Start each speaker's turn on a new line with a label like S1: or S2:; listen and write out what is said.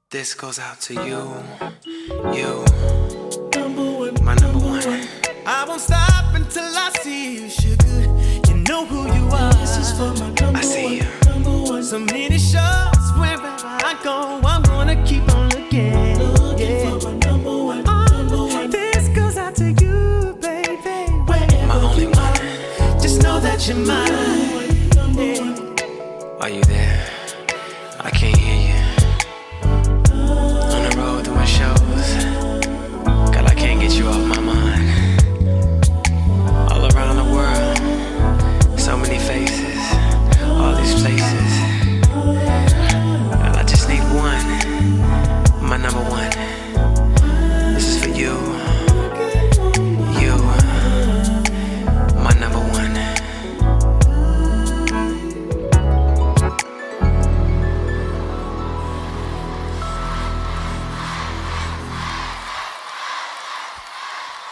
S1: This goes out to you, my number one.
S2: I won't stop until I see you, sugar. You know who you are.
S3: This is for my number
S1: I see you.
S3: Number one.
S2: So many shots wherever I go, I'm gonna keep on looking.
S3: Looking for my number one. Number one.
S2: This goes out to you, baby.
S3: Wherever
S1: My only
S3: you
S1: one.
S2: Just know that you're mine.
S3: Number one.
S1: Are you there?